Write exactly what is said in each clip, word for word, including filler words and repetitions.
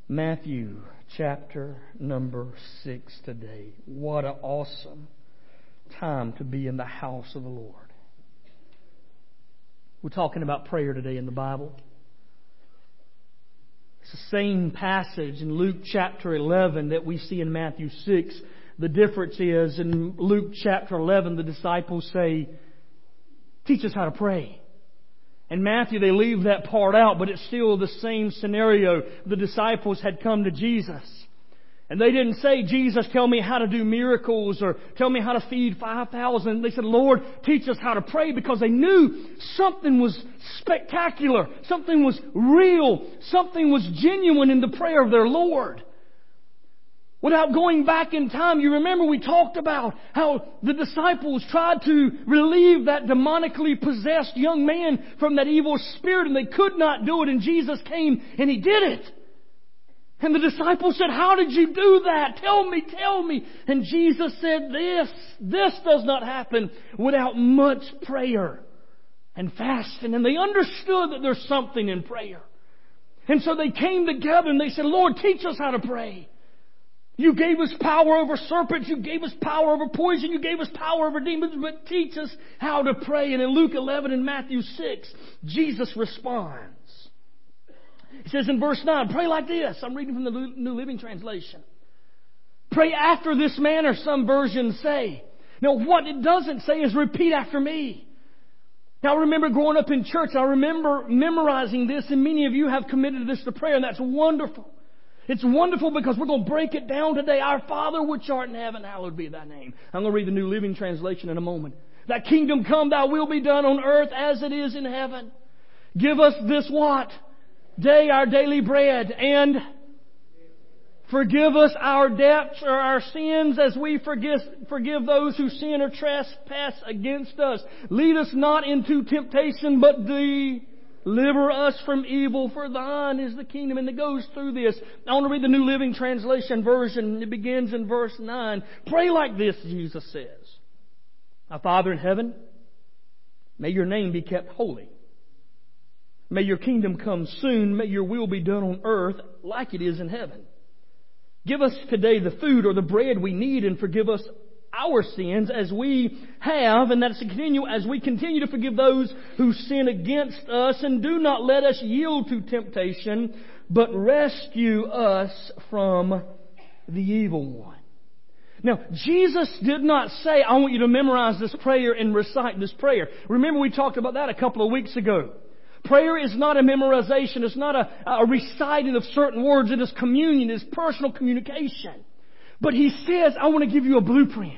Matthew chapter number six today. What an awesome time to be in the house of the Lord. We're talking about prayer today in the Bible. It's the same passage in Luke chapter eleven that we see in Matthew six. The difference is in Luke chapter eleven, the disciples say, teach us how to pray. In Matthew, they leave that part out, but it's still the same scenario. The disciples had come to Jesus. And they didn't say, Jesus, tell me how to do miracles or tell me how to feed five thousand. They said, Lord, teach us how to pray, because they knew something was spectacular. Something was real. Something was genuine in the prayer of their Lord. Without going back in time, you remember we talked about how the disciples tried to relieve that demonically possessed young man from that evil spirit, and they could not do it, and Jesus came and He did it. And the disciples said, how did you do that? Tell me, tell me. And Jesus said, this, this does not happen without much prayer and fasting. And they understood that there's something in prayer. And so they came together and they said, Lord, teach us how to pray. You gave us power over serpents. You gave us power over poison. You gave us power over demons. But teach us how to pray. And in Luke eleven and Matthew six, Jesus responds. He says in verse nine, pray like this. I'm reading from the New Living Translation. Pray after this manner, some versions say. Now, what it doesn't say is repeat after me. Now, I remember growing up in church. I remember memorizing this, and many of you have committed this to prayer, and that's wonderful. It's wonderful because we're going to break it down today. Our Father which art in heaven, hallowed be thy name. I'm going to read the New Living Translation in a moment. Thy kingdom come, thy will be done on earth as it is in heaven. Give us this what? Day our daily bread, and forgive us our debts or our sins as we forgive, forgive those who sin or trespass against us. Lead us not into temptation, but deliver us from evil, for thine is the kingdom. And it goes through this. I want to read the New Living Translation version. It begins in verse nine. Pray like this, Jesus says. Our Father in heaven, may your name be kept holy. May your kingdom come soon. May your will be done on earth like it is in heaven. Give us today the food or the bread we need, and forgive us our sins as we have, and that's to continue as we continue to forgive those who sin against us. And do not let us yield to temptation, but rescue us from the evil one. Now, Jesus did not say, I want you to memorize this prayer and recite this prayer. Remember, we talked about that a couple of weeks ago. Prayer is not a memorization. It's not a, a reciting of certain words. It is communion. It is personal communication. But He says, I want to give you a blueprint.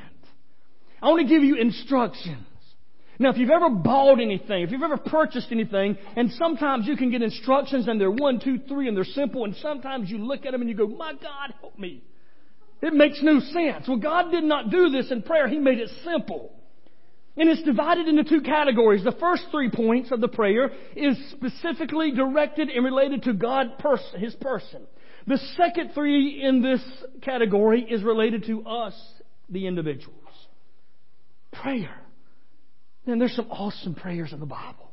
I want to give you instructions. Now, if you've ever bought anything, if you've ever purchased anything, and sometimes you can get instructions and they're one, two, three, and they're simple, and sometimes you look at them and you go, my God, help me. It makes no sense. Well, God did not do this in prayer. He made it simple. And it's divided into two categories. The first three points of the prayer is specifically directed and related to God, pers- His person. The second three in this category is related to us, the individuals. Prayer. And there's some awesome prayers in the Bible.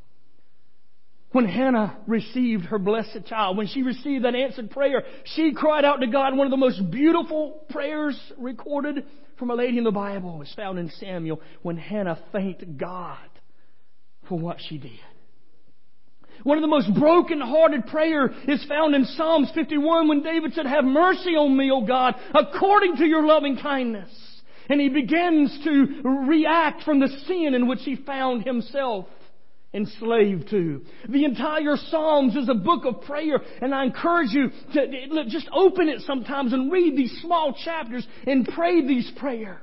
When Hannah received her blessed child, when she received that answered prayer, she cried out to God. One of the most beautiful prayers recorded from a lady in the Bible is found in Samuel, when Hannah thanked God for what she did. One of the most broken-hearted prayer is found in Psalms fifty-one, when David said, have mercy on me, O God, according to your loving kindness. And he begins to react from the sin in which he found himself enslaved to. The entire Psalms is a book of prayer, and I encourage you to just open it sometimes and read these small chapters and pray these prayers.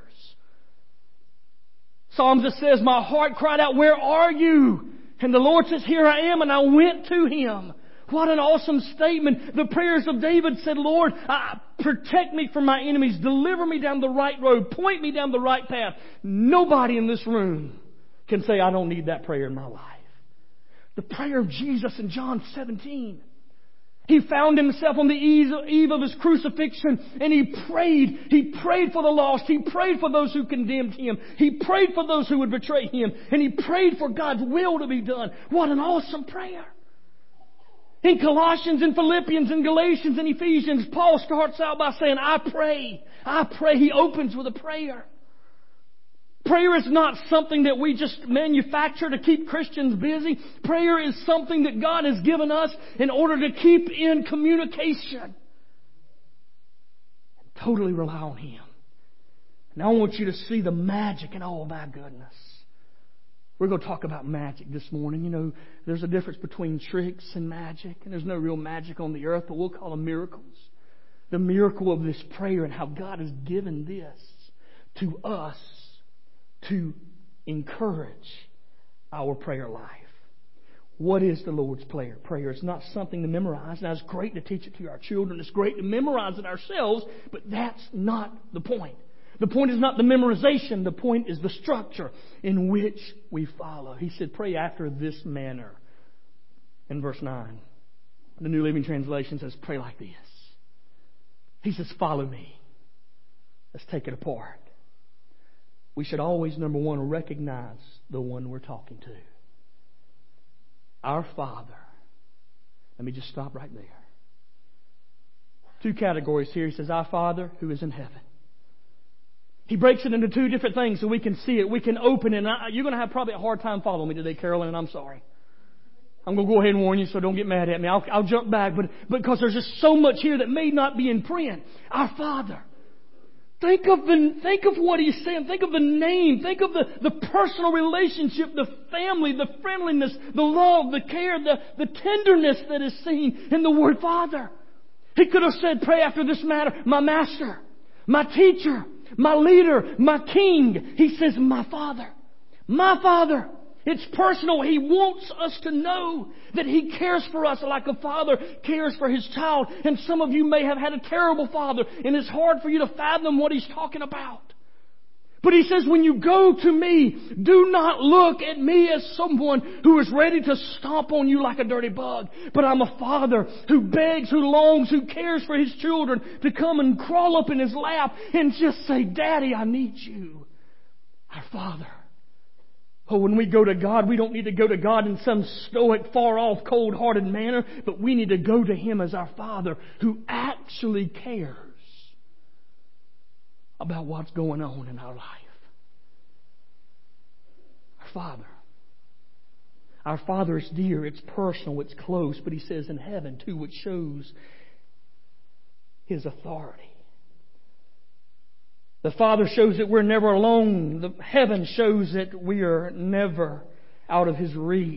Psalms, it says, my heart cried out, where are you? And the Lord says, here I am, and I went to Him. What an awesome statement. The prayers of David said, Lord, uh, protect me from my enemies, deliver me down the right road, point me down the right path. Nobody in this room can say, I don't need that prayer in my life. The prayer of Jesus in John seventeen. He found himself on the eve of His crucifixion, and He prayed. He prayed for the lost. He prayed for those who condemned Him. He prayed for those who would betray Him. And He prayed for God's will to be done. What an awesome prayer. In Colossians and Philippians and Galatians and Ephesians, Paul starts out by saying, I pray. I pray. He opens with a prayer. Prayer is not something that we just manufacture to keep Christians busy. Prayer is something that God has given us in order to keep in communication. And totally rely on Him. And I want you to see the magic and oh my goodness. We're going to talk about magic this morning. You know, there's a difference between tricks and magic. And there's no real magic on the earth, but we'll call them miracles. The miracle of this prayer and how God has given this to us to encourage our prayer life. What is the Lord's prayer? Prayer is not something to memorize. Now, it's great to teach it to our children. It's great to memorize it ourselves, but that's not the point. The point is not the memorization. The point is the structure in which we follow. He said, pray after this manner. In verse nine, the New Living Translation says, pray like this. He says, follow me. Let's take it apart. We should always, number one, recognize the one we're talking to. Our Father. Let me just stop right there. Two categories here. He says, our Father who is in heaven. He breaks it into two different things so we can see it. We can open it. And I, you're going to have probably a hard time following me today, Carolyn, and I'm sorry. I'm going to go ahead and warn you, so don't get mad at me. I'll, I'll jump back, but because there's just so much here that may not be in print. Our Father. Think of the, think of what He's saying. Think of the name. Think of the, the personal relationship, the family, the friendliness, the love, the care, the, the tenderness that is seen in the word Father. He could have said, pray after this matter, my master, my teacher, my leader, my king. He says, my Father. My Father. It's personal. He wants us to know that He cares for us like a father cares for his child. And some of you may have had a terrible father, and it's hard for you to fathom what He's talking about. But He says, when you go to me, do not look at me as someone who is ready to stomp on you like a dirty bug. But I'm a father who begs, who longs, who cares for his children to come and crawl up in his lap and just say, Daddy, I need you. Our Father. Oh, when we go to God, we don't need to go to God in some stoic, far-off, cold-hearted manner, but we need to go to Him as our Father who actually cares about what's going on in our life. Our Father. Our Father is dear, it's personal, it's close, but He says in heaven too, which shows His authority. The Father shows that we're never alone. The heaven shows that we are never out of His reach.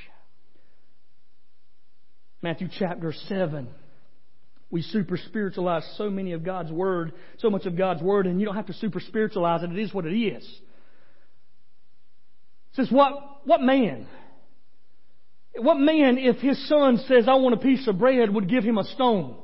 Matthew chapter seven. We super spiritualize so many of God's Word, so much of God's Word, and you don't have to super spiritualize it. It is what it is. It says, what, what man? What man, if his son says, I want a piece of bread, would give him a stone?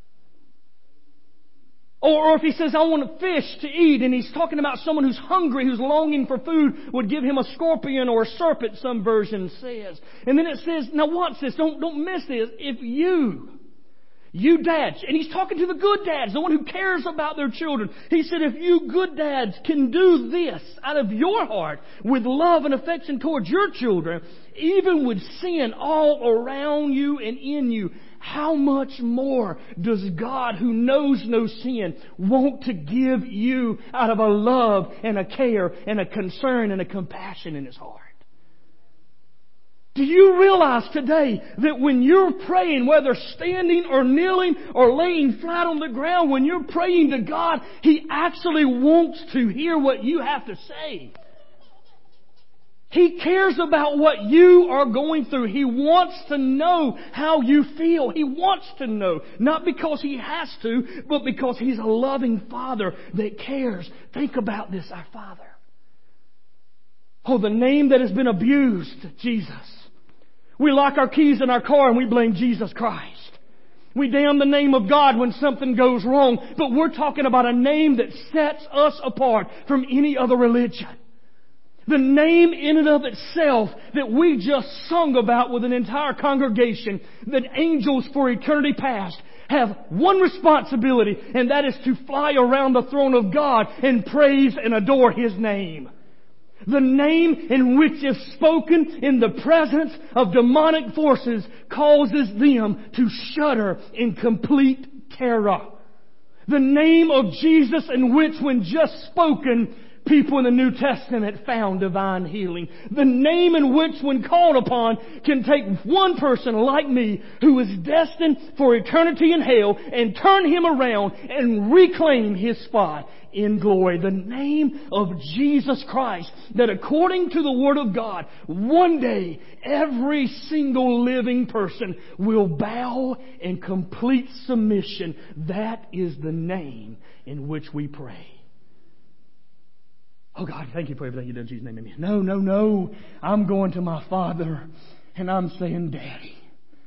Or if he says, I want a fish to eat, and he's talking about someone who's hungry, who's longing for food, would give him a scorpion or a serpent, some version says. And then it says, now watch this, don't, don't miss this. If you, you dads, and he's talking to the good dads, the one who cares about their children. He said, if you good dads can do this out of your heart with love and affection towards your children, even with sin all around you and in you, how much more does God, who knows no sin, want to give you out of a love and a care and a concern and a compassion in His heart? Do you realize today that when you're praying, whether standing or kneeling or laying flat on the ground, when you're praying to God, He actually wants to hear what you have to say? He cares about what you are going through. He wants to know how you feel. He wants to know. Not because He has to, but because He's a loving Father that cares. Think about this, our Father. Oh, the name that has been abused, Jesus. We lock our keys in our car and we blame Jesus Christ. We damn the name of God when something goes wrong. But we're talking about a name that sets us apart from any other religion. The name in and of itself that we just sung about with an entire congregation, that angels for eternity past have one responsibility, and that is to fly around the throne of God and praise and adore His name. The name in which, if spoken in the presence of demonic forces, causes them to shudder in complete terror. The name of Jesus in which, when just spoken, people in the New Testament found divine healing. The name in which, when called upon, can take one person like me who is destined for eternity in hell and turn him around and reclaim his spot in glory. The name of Jesus Christ, that according to the Word of God, one day every single living person will bow in complete submission. That is the name in which we pray. Oh God, thank you for everything you've done in Jesus' name. Amen. No, no, no. I'm going to my Father and I'm saying, Daddy.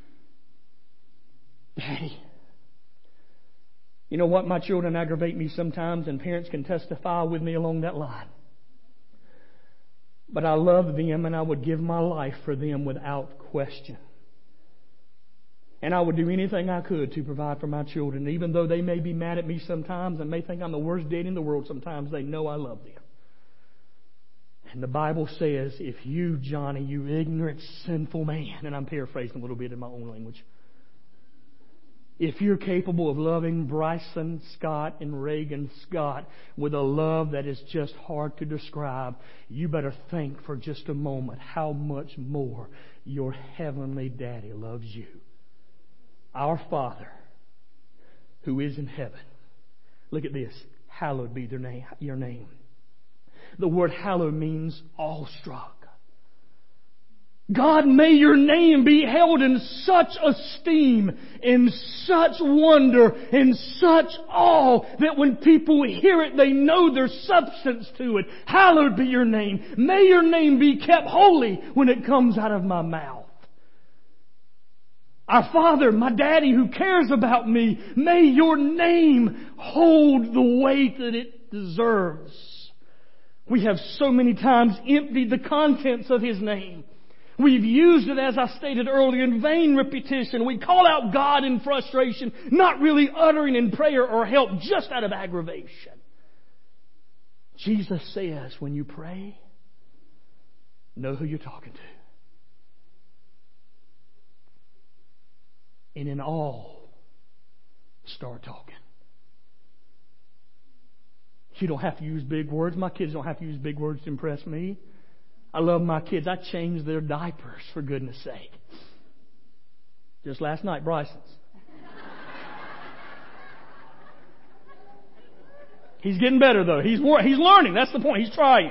Daddy. You know what? My children aggravate me sometimes, and parents can testify with me along that line. But I love them, and I would give my life for them without question. And I would do anything I could to provide for my children. Even though they may be mad at me sometimes and may think I'm the worst dad in the world sometimes, they know I love them. And the Bible says, if you, Johnny, you ignorant, sinful man, and I'm paraphrasing a little bit in my own language, if you're capable of loving Bryson Scott and Reagan Scott with a love that is just hard to describe, you better think for just a moment how much more your heavenly Daddy loves you. Our Father, who is in heaven. Look at this. Hallowed be their name, your name. The word hallowed means awestruck. God, may your name be held in such esteem, in such wonder, in such awe, that when people hear it, they know there's substance to it. Hallowed be your name. May your name be kept holy when it comes out of my mouth. Our Father, my Daddy who cares about me, may your name hold the weight that it deserves. We have so many times emptied the contents of His name. We've used it, as I stated earlier, in vain repetition. We call out God in frustration, not really uttering in prayer or help, just out of aggravation. Jesus says, when you pray, know who you're talking to. And in all, start talking. You don't have to use big words. My kids don't have to use big words to impress me. I love my kids. I change their diapers, for goodness sake. Just last night, Bryson's. He's getting better, though. He's he's learning. That's the point. He's trying.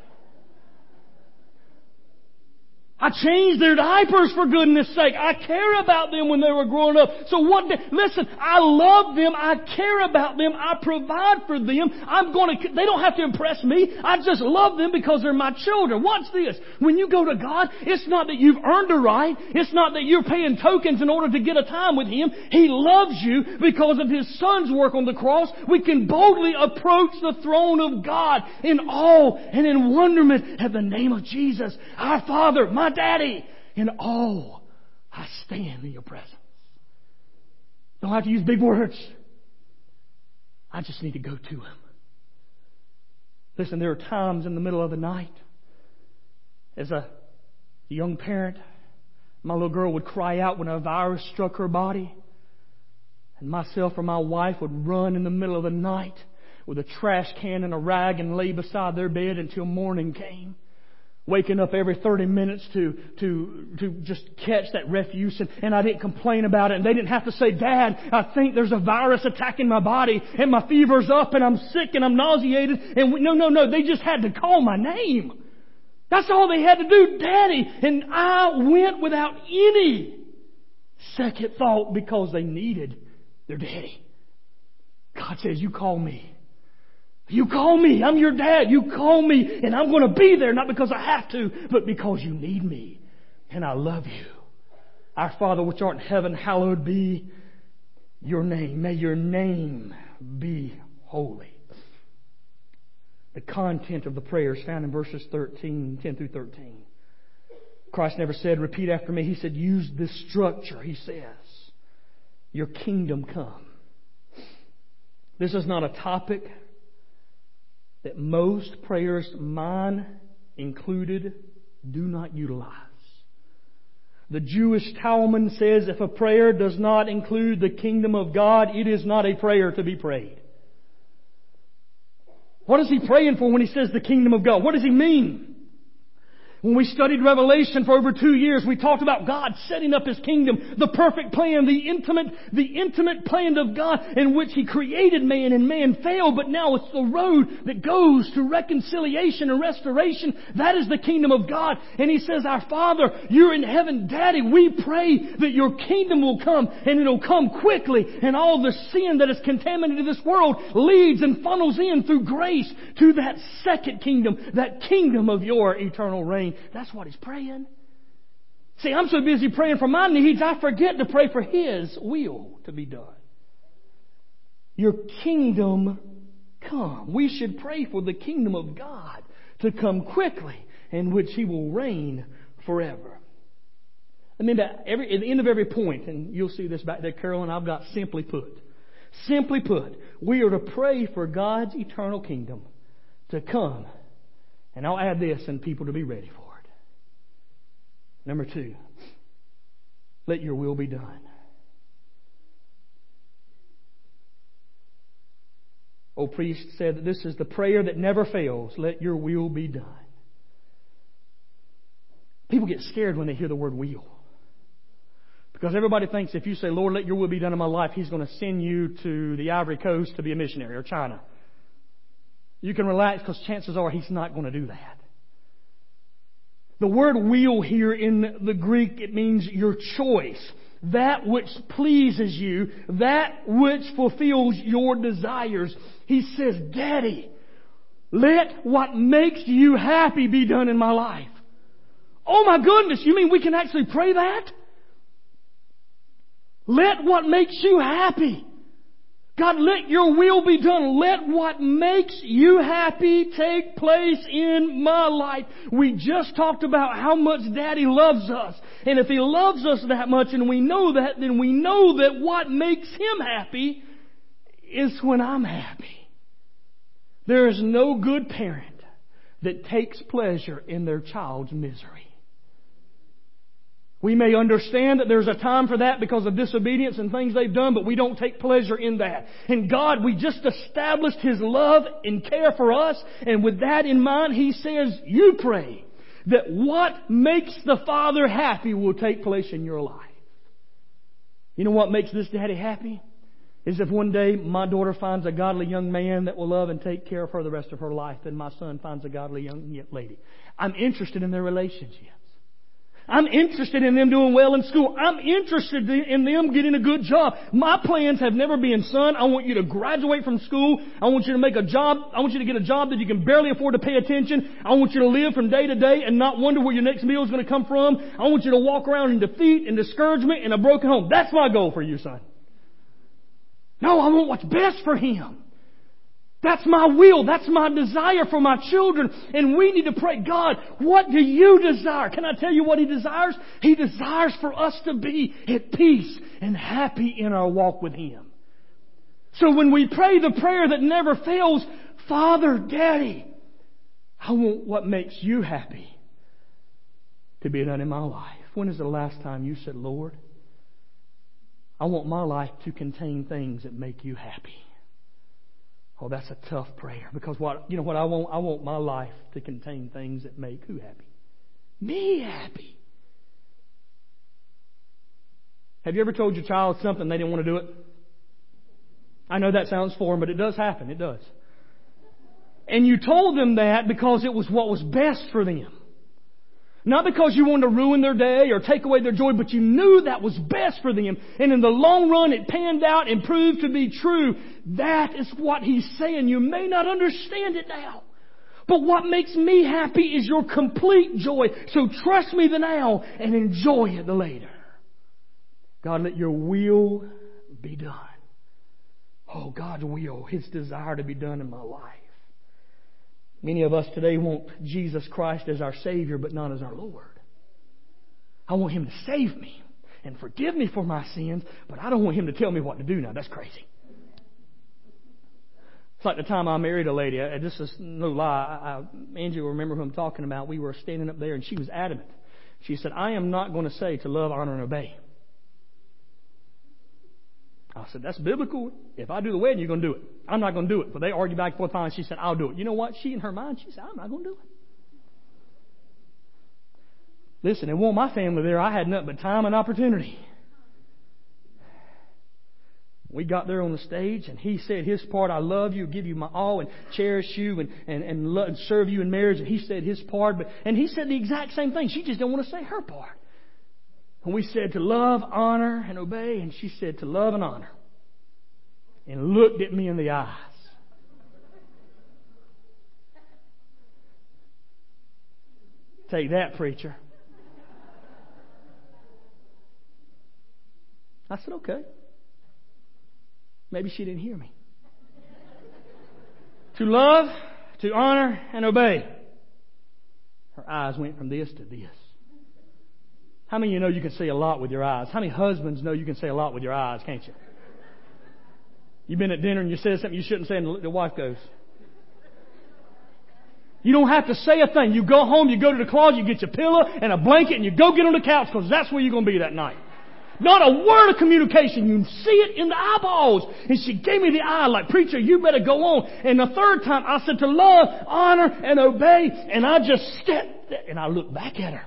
I changed their diapers, for goodness sake. I care about them when they were growing up. So what? They, listen, I love them. I care about them. I provide for them. I'm going to. They don't have to impress me. I just love them because they're my children. Watch this. When you go to God, it's not that you've earned a right. It's not that you're paying tokens in order to get a time with Him. He loves you because of His Son's work on the cross. We can boldly approach the throne of God in awe and in wonderment at the name of Jesus, our Father, my Daddy. In awe, I stand in your presence. Don't have to use big words. I just need to go to Him. Listen, there are times in the middle of the night, as a young parent, my little girl would cry out when a virus struck her body. And myself or my wife would run in the middle of the night with a trash can and a rag and lay beside their bed until morning came. Waking up every thirty minutes to to to just catch that refuse. And, and I didn't complain about it. And they didn't have to say, Dad, I think there's a virus attacking my body. And my fever's up and I'm sick and I'm nauseated. And we, no, no, no. They just had to call my name. That's all they had to do, Daddy. And I went without any second thought because they needed their daddy. God says, you call me. You call me. I'm your dad. You call me. And I'm going to be there, not because I have to, but because you need me. And I love you. Our Father which art in heaven, hallowed be your name. May your name be holy. The content of the prayer is found in verses thirteen, ten through thirteen. Christ never said, repeat after me. He said, use this structure. He says, your kingdom come. This is not a topic that most prayers, mine included, do not utilize. The Jewish Talmud says if a prayer does not include the kingdom of God, it is not a prayer to be prayed. What is he praying for when he says the kingdom of God? What does he mean? When we studied Revelation for over two years, we talked about God setting up His kingdom, the perfect plan, the intimate, the intimate plan of God in which He created man and man failed, but now it's the road that goes to reconciliation and restoration. That is the kingdom of God. And He says, our Father, You're in heaven. Daddy, we pray that Your kingdom will come and it'll come quickly, and all the sin that has contaminated this world leads and funnels in through grace to that second kingdom, that kingdom of Your eternal reign. That's what he's praying. See, I'm so busy praying for my needs, I forget to pray for His will to be done. Your kingdom come. We should pray for the kingdom of God to come quickly, in which He will reign forever. I mean, at, every, at the end of every point, and you'll see this back there, Carolyn, I've got simply put. Simply put, we are to pray for God's eternal kingdom to come. And I'll add this, and people to be ready for it. Number two, let Your will be done. Old priest said that this is the prayer that never fails. Let Your will be done. People get scared when they hear the word will. Because everybody thinks if you say, Lord, let Your will be done in my life, He's going to send you to the Ivory Coast to be a missionary, or China. You can relax, because chances are He's not going to do that. The word will here in the Greek, it means your choice. That which pleases you. That which fulfills your desires. He says, Daddy, let what makes You happy be done in my life. Oh my goodness, you mean we can actually pray that? Let what makes You happy. God, let Your will be done. Let what makes You happy take place in my life. We just talked about how much Daddy loves us. And if He loves us that much and we know that, then we know that what makes Him happy is when I'm happy. There is no good parent that takes pleasure in their child's misery. We may understand that there's a time for that because of disobedience and things they've done, but we don't take pleasure in that. And God, we just established His love and care for us. And with that in mind, He says, you pray that what makes the Father happy will take place in your life. You know what makes this daddy happy? Is if one day my daughter finds a godly young man that will love and take care of her the rest of her life, and my son finds a godly young lady. I'm interested in their relationship. I'm interested in them doing well in school. I'm interested in them getting a good job. My plans have never been, son, I want you to graduate from school. I want you to make a job. I want you to get a job that you can barely afford to pay attention. I want you to live from day to day and not wonder where your next meal is going to come from. I want you to walk around in defeat and discouragement and a broken home. That's my goal for you, son. No, I want what's best for him. That's my will. That's my desire for my children. And we need to pray, God, what do You desire? Can I tell you what He desires? He desires for us to be at peace and happy in our walk with Him. So when we pray the prayer that never fails, Father, Daddy, I want what makes You happy to be done in my life. When is the last time you said, Lord, I want my life to contain things that make You happy? Oh, that's a tough prayer. Because what you know what I want? I want my life to contain things that make who happy? Me happy. Have you ever told your child something they didn't want to do it? I know that sounds foreign, but it does happen. It does. And you told them that because it was what was best for them. Not because you wanted to ruin their day or take away their joy, but you knew that was best for them. And in the long run, it panned out and proved to be true. That is what He's saying. You may not understand it now. But what makes me happy is Your complete joy. So trust me the now and enjoy it the later. God, let Your will be done. Oh, God's will, His desire to be done in my life. Many of us today want Jesus Christ as our Savior, but not as our Lord. I want Him to save me and forgive me for my sins, but I don't want Him to tell me what to do now. That's crazy. It's like the time I married a lady. I, this is no lie. I, I, Angie will remember who I'm talking about. We were standing up there and she was adamant. She said, I am not going to say to love, honor, and obey. I said, that's biblical. If I do the wedding, you're going to do it. I'm not going to do it. But they argued back and forth and she said, I'll do it. You know what? She in her mind, she said, I'm not going to do it. Listen, it wasn't my family there. I had nothing but time and opportunity. We got there on the stage and he said his part, I love you, give you my all and cherish you and, and, and, love, and serve you in marriage. And he said his part. But, and he said the exact same thing. She just didn't want to say her part. And we said to love, honor, and obey. And she said to love and honor. And looked at me in the eyes. Take that, preacher. I said, okay. Maybe she didn't hear me. To love, to honor, and obey. Her eyes went from this to this. How many of you know you can say a lot with your eyes? How many husbands know you can say a lot with your eyes, can't you? You've been at dinner and you said something you shouldn't say and the wife goes. You don't have to say a thing. You go home, you go to the closet, you get your pillow and a blanket and you go get on the couch because that's where you're going to be that night. Not a word of communication. You see it in the eyeballs. And she gave me the eye like, preacher, you better go on. And the third time I said to love, honor, and obey. And I just stepped there and I looked back at her.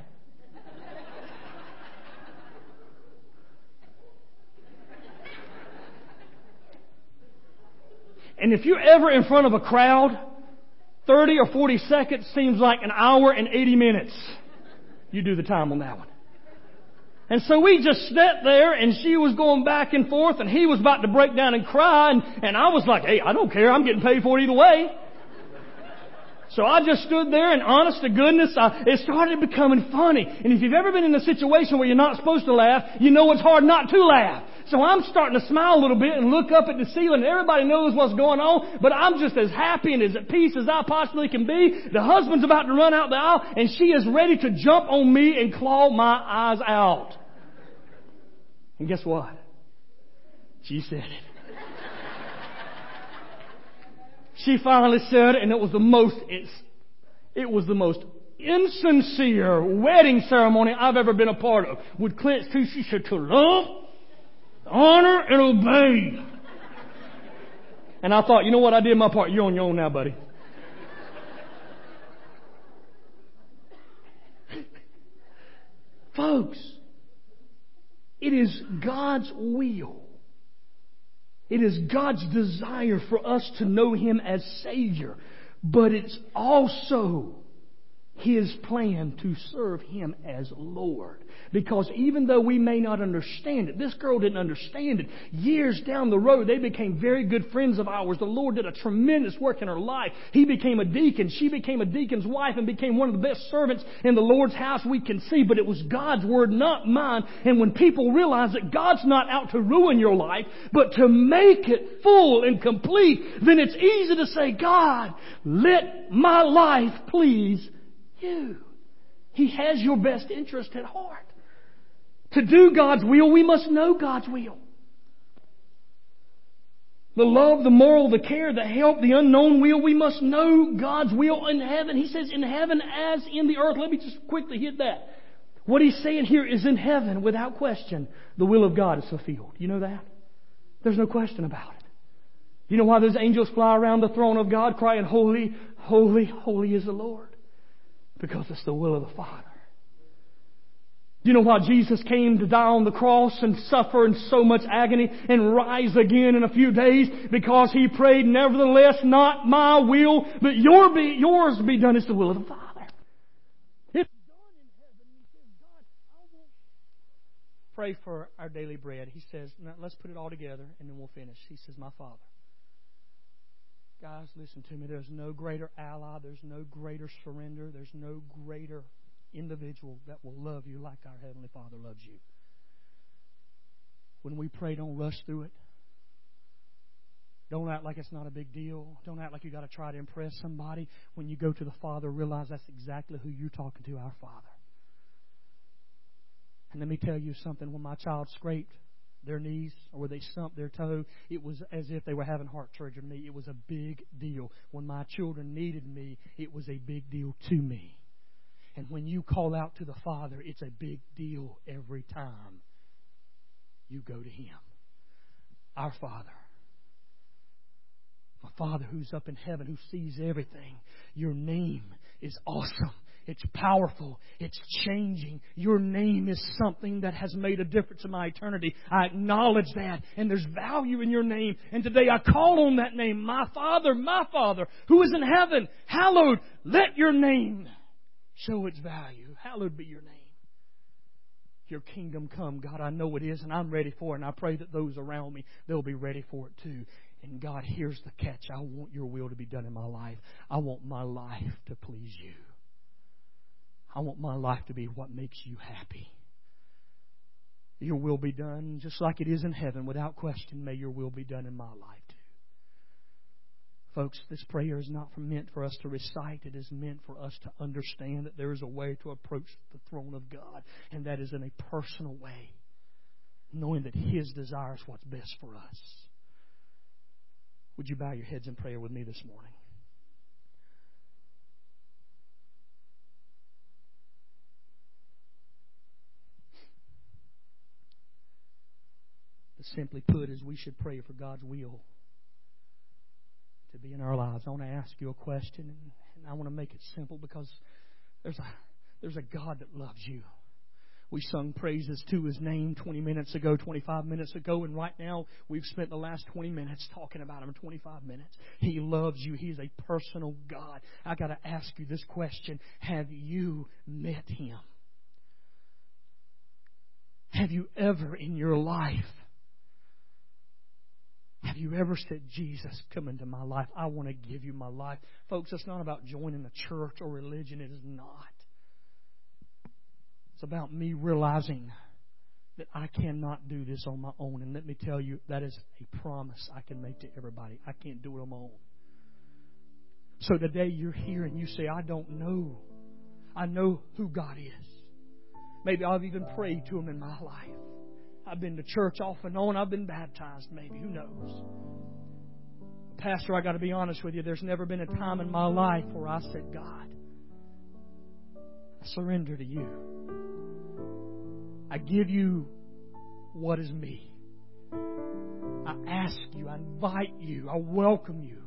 And if you're ever in front of a crowd, thirty or forty seconds seems like an hour and eighty minutes. You do the time on that one. And so we just sat there and she was going back and forth and he was about to break down and cry and, and I was like, hey, I don't care. I'm getting paid for it either way. So I just stood there and honest to goodness, I, it started becoming funny. And if you've ever been in a situation where you're not supposed to laugh, you know it's hard not to laugh. So I'm starting to smile a little bit and look up at the ceiling. Everybody knows what's going on, but I'm just as happy and as at peace as I possibly can be. The husband's about to run out the aisle and she is ready to jump on me and claw my eyes out. And guess what? She said it. She finally said it, and it was the most, it's, it was the most insincere wedding ceremony I've ever been a part of. With clenched teeth, she said, to love, honor, and obey. And I thought, you know what? I did my part. You're on your own now, buddy. Folks, it is God's will. It is God's desire for us to know Him as Savior. But it's also His plan to serve Him as Lord. Because even though we may not understand it, this girl didn't understand it. Years down the road, they became very good friends of ours. The Lord did a tremendous work in her life. He became a deacon. She became a deacon's wife and became one of the best servants in the Lord's house we can see. But it was God's word, not mine. And when people realize that God's not out to ruin your life, but to make it full and complete, then it's easy to say, God, let my life please You. He has your best interest at heart. To do God's will, we must know God's will. The love, the moral, the care, the help, the unknown will, we must know God's will in heaven. He says in heaven as in the earth. Let me just quickly hit that. What He's saying here is in heaven, without question, the will of God is fulfilled. You know that? There's no question about it. You know why those angels fly around the throne of God crying, holy, holy, holy is the Lord? Because it's the will of the Father. You know why Jesus came to die on the cross and suffer in so much agony and rise again in a few days? Because He prayed, nevertheless, not my will, but your be, yours be done. It's the will of the Father. It's done in heaven. He says, God, I will pray for our daily bread. He says, now let's put it all together and then we'll finish. He says, my Father. Guys, listen to me. There's no greater ally. There's no greater surrender. There's no greater individual that will love you like our Heavenly Father loves you. When we pray, don't rush through it. Don't act like it's not a big deal. Don't act like you got to try to impress somebody. When you go to the Father, realize that's exactly who you're talking to, our Father. And let me tell you something. When my child scraped their knees or where they stumped their toe. It was as if they were having heart surgery to me. It was a big deal. When my children needed me, it was a big deal to me. And when you call out to the Father, it's a big deal every time you go to Him. Our Father. My Father who's up in heaven, who sees everything. Your name is awesome. It's powerful. It's changing. Your name is something that has made a difference in my eternity. I acknowledge that. And there's value in your name. And today I call on that name. My Father, my Father, who is in heaven, hallowed, let your name show its value. Hallowed be your name. Your kingdom come. God, I know it is, and I'm ready for it. And I pray that those around me, they'll be ready for it too. And God, here's the catch. I want your will to be done in my life. I want my life to please you. I want my life to be what makes you happy. Your will be done just like it is in heaven. Without question, may your will be done in my life too. Folks, this prayer is not meant for us to recite. It is meant for us to understand that there is a way to approach the throne of God. And that is in a personal way. Knowing that His desire is what's best for us. Would you bow your heads in prayer with me this morning? Simply put, is we should pray for God's will to be in our lives. I want to ask you a question, and, and I want to make it simple because there's a there's a God that loves you. We sung praises to His name twenty minutes ago, twenty-five minutes ago, and right now we've spent the last twenty minutes talking about Him, twenty-five minutes. He loves you. He is a personal God. I got to ask you this question. Have you met Him? Have you ever in your life Have you ever said, Jesus, come into my life. I want to give you my life. Folks, it's not about joining a church or religion. It is not. It's about me realizing that I cannot do this on my own. And let me tell you, that is a promise I can make to everybody. I can't do it on my own. So today you're here and you say, I don't know. I know who God is. Maybe I've even prayed to Him in my life. I've been to church off and on. I've been baptized maybe. Who knows? Pastor, I got to be honest with you. There's never been a time in my life where I said, God, I surrender to you. I give you what is me. I ask you. I invite you. I welcome you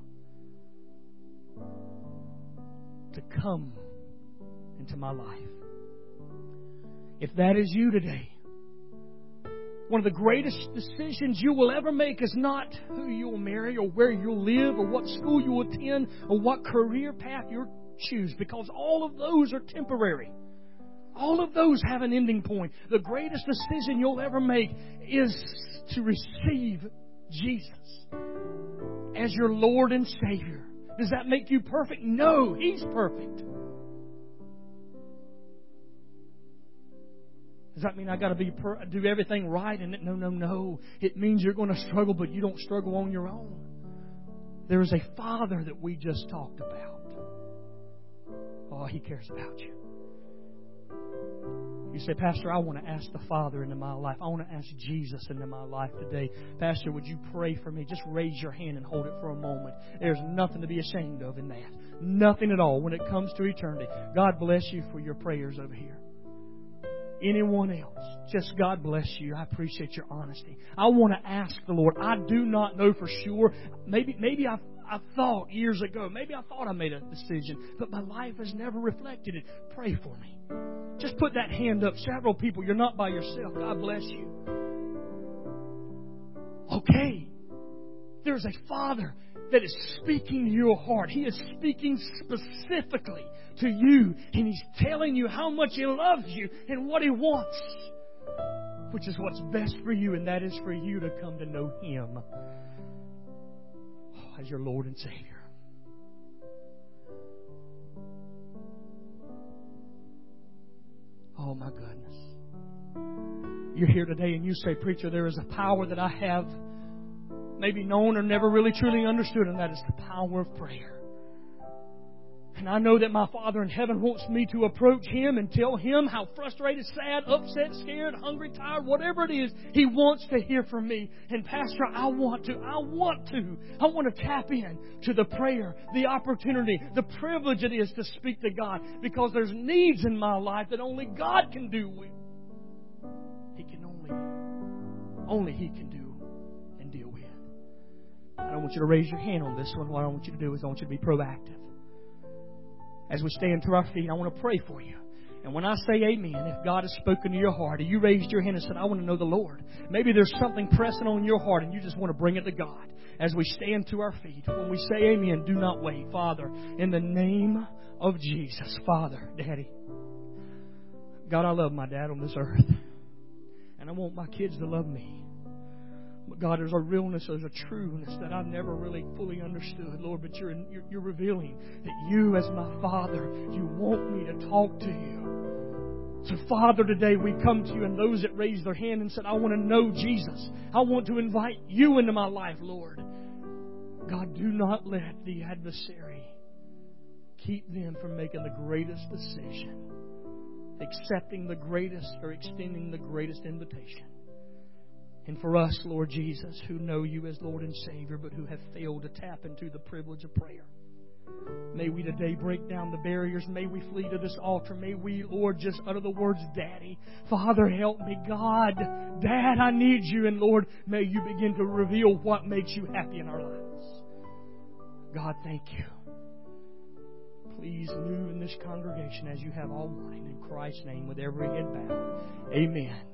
to come into my life. If that is you today, one of the greatest decisions you will ever make is not who you'll marry or where you'll live or what school you'll attend or what career path you'll choose, because all of those are temporary. All of those have an ending point. The greatest decision you'll ever make is to receive Jesus as your Lord and Savior. Does that make you perfect? No, He's perfect. Does that mean I got to be per- do everything right? And no, no, no. It means you're going to struggle, but you don't struggle on your own. There is a Father that we just talked about. Oh, He cares about you. You say, Pastor, I want to ask the Father into my life. I want to ask Jesus into my life today. Pastor, would you pray for me? Just raise your hand and hold it for a moment. There's nothing to be ashamed of in that. Nothing at all when it comes to eternity. God bless you for your prayers over here. Anyone else, just God bless you. I appreciate your honesty. I want to ask the Lord. I do not know for sure. Maybe maybe I I thought years ago, maybe I thought I made a decision, but my life has never reflected it. Pray for me. Just put that hand up. Several people. You're not by yourself. God bless you. Okay. There's a Father that is speaking to your heart. He is speaking specifically to you, and He's telling you how much He loves you and what He wants, which is what's best for you, and that is for you to come to know Him as your Lord and Savior. Oh my goodness. You're here today and you say, Preacher, there is a power that I have maybe known or never really truly understood, and that is the power of prayer. And I know that my Father in heaven wants me to approach Him and tell Him how frustrated, sad, upset, scared, hungry, tired, whatever it is, He wants to hear from me. And Pastor, I want to, I want to, I want to tap in to the prayer, the opportunity, the privilege it is to speak to God, because there's needs in my life that only God can do with. He can only, only He can do and deal with. I don't want you to raise your hand on this one. What I want you to do is I want you to be proactive. As we stand to our feet, I want to pray for you. And when I say amen, if God has spoken to your heart, or you raised your hand and said, I want to know the Lord. Maybe there's something pressing on your heart and you just want to bring it to God. As we stand to our feet, when we say amen, do not wait. Father, in the name of Jesus, Father, Daddy, God, I love my dad on this earth. And I want my kids to love me. But God, there's a realness, there's a trueness that I've never really fully understood, Lord. But you're, you're, you're revealing that you, as my Father, you want me to talk to you. So, Father, today we come to you, and those that raised their hand and said, I want to know Jesus. I want to invite you into my life, Lord. God, do not let the adversary keep them from making the greatest decision, accepting the greatest or extending the greatest invitation. And for us, Lord Jesus, who know you as Lord and Savior, but who have failed to tap into the privilege of prayer, may we today break down the barriers. May we flee to this altar. May we, Lord, just utter the words, Daddy, Father, help me. God, Dad, I need you. And Lord, may you begin to reveal what makes you happy in our lives. God, thank you. Please move in this congregation as you have all morning. In Christ's name, with every head bowed. Amen.